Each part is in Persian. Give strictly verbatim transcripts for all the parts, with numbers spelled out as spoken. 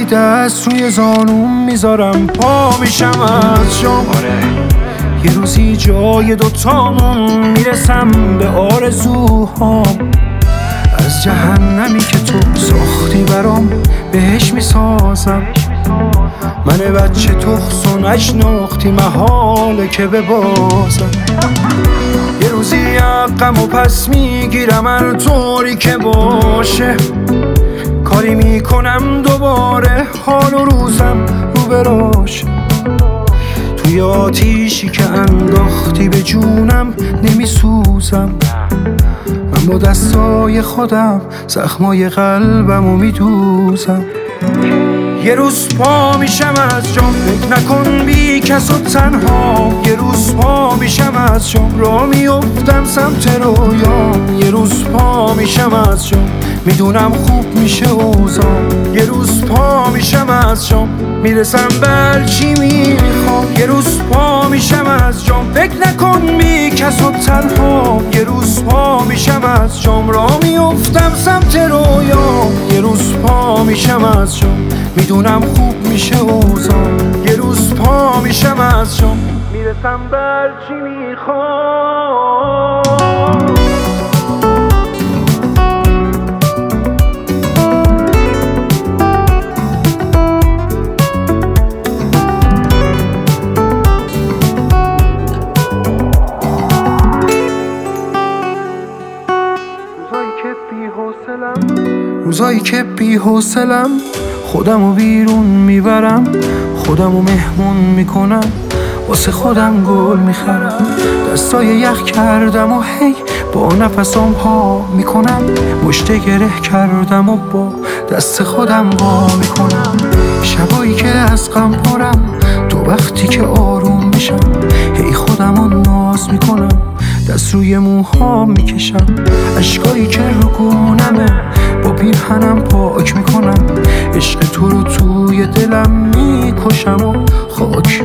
دست روی زانوم میذارم، پا میشم از جام. یه روزی جای دوتامون میرسم به آرزوهام. از جهنمی که تو ساختی برام بهش میسازم. من بچه تخس و نشناختی، محاله که ببازم. یه روزی حقم و پس میگیرم هر طوری که باشه. کاری میکنم دوباره حال و روزم رو براشه. توی آتیشی که انداختی به جونم نمیسوزم. من با دستای خودم زخمای قلبمو میدوزم. یه روز پا میشم از جام، فکر نکن بی کس و تنها. یه روز پا میشم از جام، را میافتم سمت رویام. یه روز پا میشم از جام، میدونم خوب میشه اوضاع. یه روز پا میشم از جام، میرسم بر چی میخوام. یه روز پا میشم از جام، فکر نکن بی کس و تنها. یه روز پا میشم از جام، را میافتم سمت رویام. یه روز پا میشم از جام، میدونم خوب میشه اوضاع. یه روز پا میشم از جام، میرسم بر چی میخوام. روزایی که بی حوصلم، خودمو بیرون میبرم. خودمو مهمون میکنم، واسه خودم گل میخرم. دستای یخ کردم و هی با نفسم پا میکنم. مشت گره کردم و با دست خودم وا میکنم. شبایی که از غم پرم، تو وقتی که آروم میشم، هی خودمو ناز میکنم. دست روی موها میکشم، اشکایی که رو گونمه با پیرهنم پاک میکنم. عشق تو رو توی دلم میکشم و خاک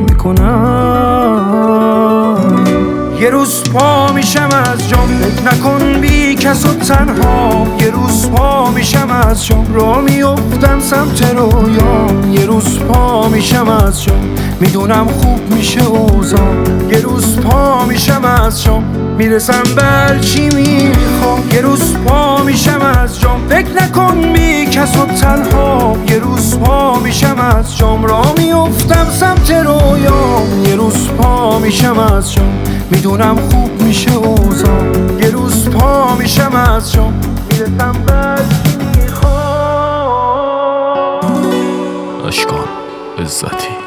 میکنم. یه روز پا میشم از جام، فکر نکن بی کس و تنها. یه روز پا میشم از جام، را میافتم سمت رویام. یه روز پا میشم از جام، میدونم خوب میشه اوضاع. یه روز پا میشم از جام، میرسم بر چی میخوام. یه روز پا میشم از جام، فکر نکن بی کس و تنها. یه روز پا میشم از جام، را میافتم سمت رویام. یه روز پا میشم از جام، میدونم خوب میشه اوضاع. یه روز پا میشم از جام، میرسم بر چی میخوام. اشکان عزتی.